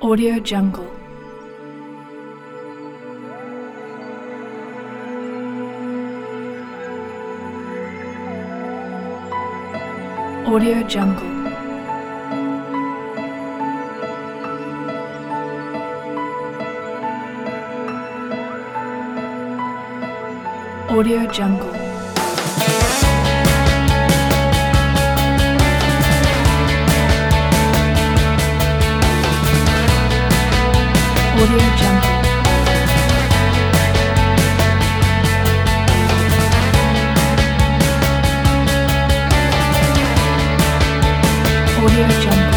Audio Jungle. Audio Jungle. Audio Jungle. Audio Jungle. Audio Jungle.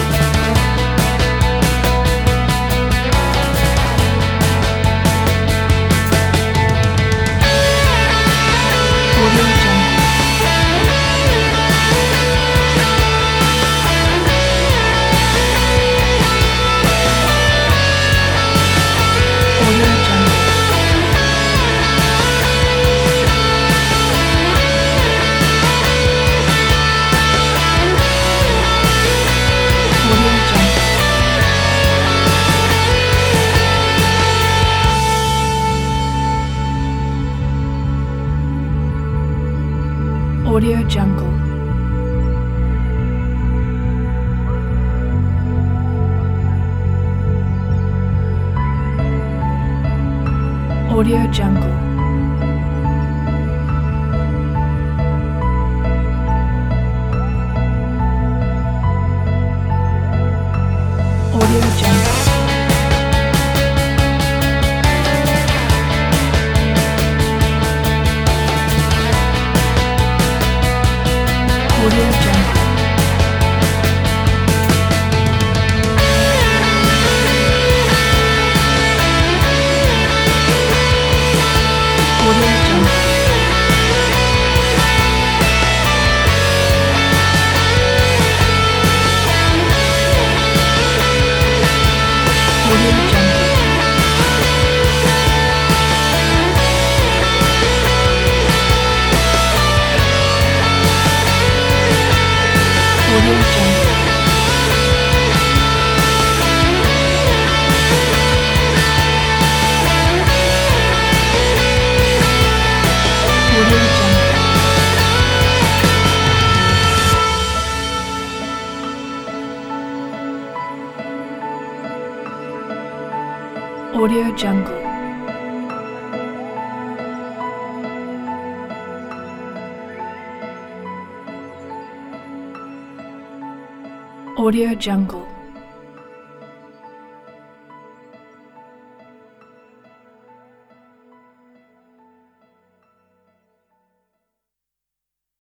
Audio Jungle. Audio Jungle. Audio Jungle. Audio Jungle. Audio Jungle. Audio Jungle. Audio Jungle. Audio Jungle. Audio Jungle. Audio Jungle. Audio Jungle. Audio Jungle. Audio Jungle.